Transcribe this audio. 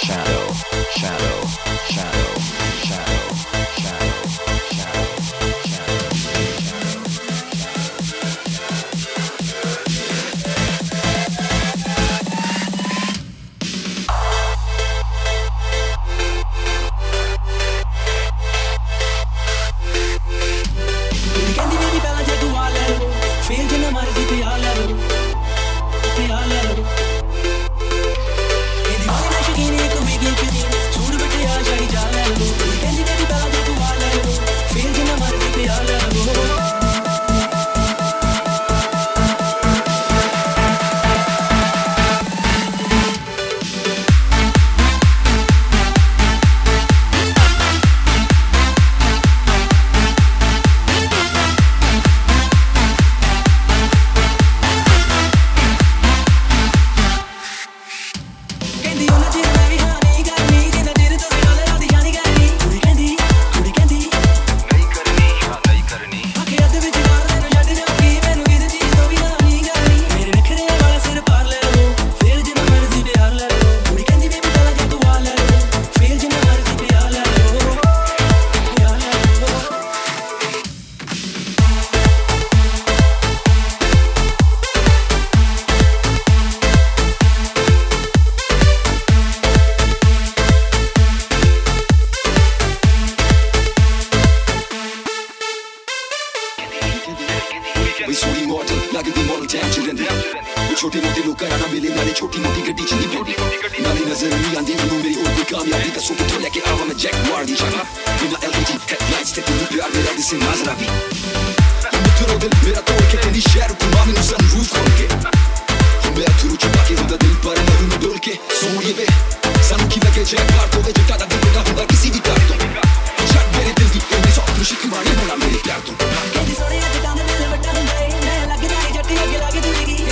shadow, shadow, shadow, shadow, shadow, shadow, ਕਹਿੰਦੀ ਮੇਰੀ ਪਹਿਲਾਂ ਜੇ ਤੂੰ ਆ ਲੈ ਲਓ ਫੇਰ ਜਿੰਨਾ ਮਰਜ਼ੀ ਪਿਆ ਲੈ ਲਓ ਪਿਆ ਲੈ ਲਓ ਇਹਦੀ ਮਾਂ ਦੀ ਸ਼ਕੀਨੀ ਇੱਕ ਵੀਗੀ ਕਰੀ ਸੂੜ ਬਿਟਿਆ ਜਾਈ ਜਾ ਲੈ ਲਓ ਕਹਿੰਦੀ ਮੇਰੀ ਪਹਿਲਾਂ ਜੇ ਤੂੰ ਆ ਲੈ ਲਓ ਫੇਰ ਜਿੰਨਾ ਮਰਜ਼ੀ ਪਿਆ ਲੈ ਲਓ ਕਹਿੰਦੀ ਉਹਨਾਂ ਚਿਰ ਮੈਂ ਵੀ ਹਾਂ ਨਹੀਂ ਕਰਨੀ ਜਿੰਨਾ ਚਿਰ ਤੋਂ ਗੱਲ ਆਦੀ ਜਾਣੀ ਕਰਨੀ ਕੁੜੀ ਕਹਿੰਦੀ ਨਹੀਂ ਕਰਨੀ ਆਖੇ ਅੱਧ ਵਿੱਚ ਮਾਰ ਦੇ ਨੂੰ ਛੱਡ ਜਾਊਗੀ ਮੈਨੂੰ ਕਿਸੇ ਚੀਜ਼ ਤੋਂ ਵੀ ਨਾ ਨਹੀਂ ਕਰਨੀ ਮੇਰੇ ਨਖਰੇ ਵਾਲਾ ਸਿਰ ਪਾਰ ਲੈ ਲਓ ਫੇਰ ਜਿੰਨਾ ਮਰਜ਼ੀ ਪਿਆਰ ਲੈ ਲਓ ਕੁੜੀ ਕਹਿੰਦੀ ਬੇਬੀ ਪਹਿਲਾਂ ਜੇ ਤੂੰ ਆ ਲੈ ਲਓ ਫੇਰ ਜਿੰਨਾ ਮਰਜ਼ੀ ਪਿਆਰ ਲੈ ਲਓ ਪਿਆਰ ਲੈ ਲਓ ਬਈ ਸੋਹਣੀ ਮਾਡਲ ਲੱਗਦੀ ਮਾਡਲ ਟਾਈਮ ਚ ਰਹਿੰਦੇ ਉਹ ਛੋਟੇ ਮੋਟੇ ਲੋਕਾਂ ਨਾਲ ਮਿਲੇ ਨਾਲੇ ਛੋਟੀ ਮੋਟੀ ਗੱਡੀ ਚ ਨਹੀਂ ਪੈਂਦੀ ਨਾਲੇ ਨਜ਼ਰ ਨਹੀਂ ਆਉਂਦੀ ਮੈਨੂੰ ਮੇਰੀ ਹੋਰ ਕੋਈ ਕਾਮਯਾਬੀ ਦੱਸੋ ਕਿੱਥੋਂ ਲੈ ਕੇ ਆਵਾਂ ਮੈਂ ਜੈਕ ਮਾਰ ਦੀ ਜਗ੍ਹਾ ਬਿਨਾਂ LED ਹੈਡਲਾਈਟਸ ਤੇ ਤੂੰ ਪਿਆਰ ਮੇਰਾ ਦਿਸੇ ਨਜ਼ਰ ਆਵੀ ਮਿੱਤਰੋ ਦਿਲ ਮੇਰਾ ਤੋੜ ਕੇ ਕਹਿੰਦੀ ਸ਼ਹਿਰ ਘੁਮਾ ਮੈਨੂੰ ਸਨਰੂਫ ਖੋਲ ਕੇ ਮੈਂ ਤੁਰੂ ਚੁੱਕਾ ਕੇ ਹੁੰਦਾ ਦਿਲ ਪਰ ਮੈਂ ਨੂੰ ਡੋਲ ਕੇ ਸੋਹਣੀਏ ਵੇ ਸਾਨੂੰ ਕੀ ਲੱਗੇ ਜੈਕ ਮਾਰ ਤੋਂ ਵੇ ਜੱਟਾ ਦਾ ਦਿਲ ਦਾ ਹੁੰਦਾ ਕਿਸੇ ਵੀ ਤਾਰ ਤੋਂ ਛੱਡ ਮੇਰੇ ਦਿਲ ਦੀ ਕੋਈ ਸੌ ਖੁਸ਼ੀ ਕਮਾਣੀ ਹੋਣਾ ਮੇਰੇ ਪਿਆਰ ਤੋਂ ਕਹਿੰਦੀ ਸੋਹਣਿਆ ਜਟਾਂ ਦੇ ਵੇਲੇ ਵੱਡਾ ਹੁੰਦਾ ਏ ਮੈਂ ਲੱਗਦਾ ਏ ਜੱਟੀ ਅੱਗੇ ਲੱਗ ਜੂਗੀ